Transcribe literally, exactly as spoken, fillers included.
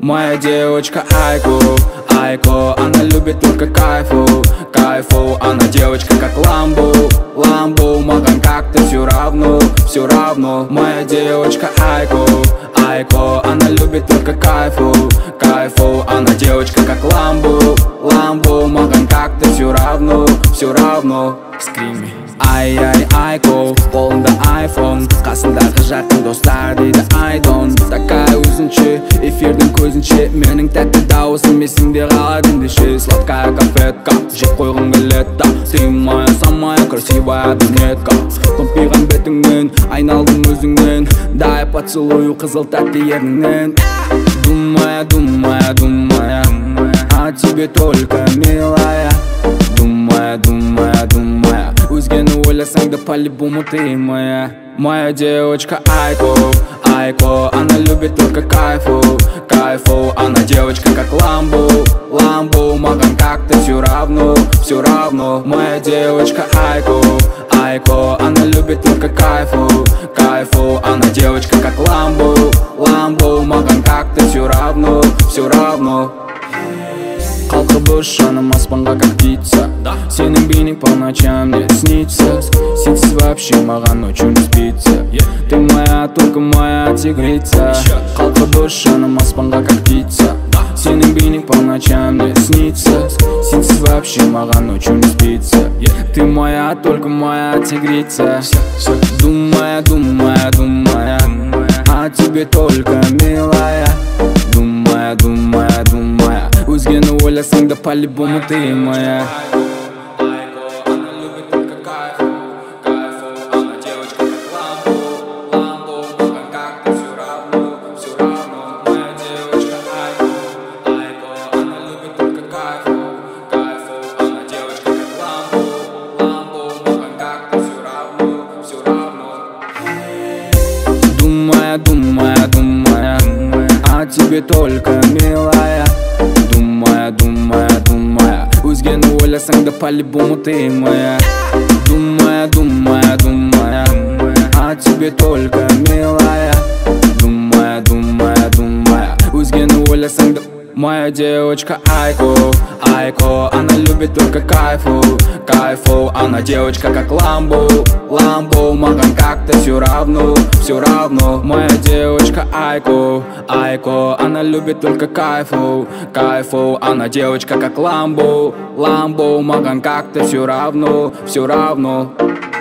Моя девочка Айко, Айко, она любит только кайфу, кайфу. Она девочка как Ламбо, Ламбо, Маган как-то все равно, все равно. Моя девочка Айко, Айко, она любит только кайфу, кайфу. Она девочка как Ламбо, Ламбо, Маган как-то все равно, все равно. Скрими. Ай-ай, Айко, қолында айфон, қасындағы жақын достар дейді айдон. Такая өзінше, эфирдің көзінше, менің тәтті дауысым есіңде қалады ендеше. Сладкая конфетка, жеп қойғым келеді. Ты моя самая красивая брюнетка. Томпиған бетіңнен, айналдым өзіңнен, дай поцелую қызыл тәтті ерніңнен. Думая, думая, думая о тебе только, милая. Думая, думая, думая өзгені ойласаң да по-любому ты моя. Моя девочка Айко, Айко, она любит только кайфу, кайфу. Она девочка как Ламбо, Ламбо, Маган как-то все равно, все равно. Моя девочка Айко, Айко, она любит только кайфу, кайфу. Она девочка как Ламбо, Ламбо, Маган как-то все равно, все равно. Қалқып өш жаным аспанға как птица. Сенің бейнең по ночам мне снится. Сенсіз вообще маған ночью не спится. Ты моя, только моя тигрица. Қалқып өш жаным аспанға как птица. Сенің бейнең по ночам мне снится. Сенсіз вообще маған ночью не спится. Ты моя, только моя тигрица. Думая, думая, думая о тебе только, милая. Думая, думая, думая өзгені ойласаң да по-любому ты моя. Думая, думая, думая о тебе только, милая. Думая, думая, думая өзгені ойласаң да по-любому ты моя. Думая, думая, думая о тебе только, милая. Думая, думая, думая өзгені ойласаң да. Моя девочка Айко, Айко, она любит только кайфу, кайфу. Она девочка как Ламбо, Ламбо, Маган как-то все равно, все равно. Моя девочка Айко, Айко, она любит только кайфу, кайфу. Она девочка как Ламбо, Ламбо, Маган как-то все равно, все равно.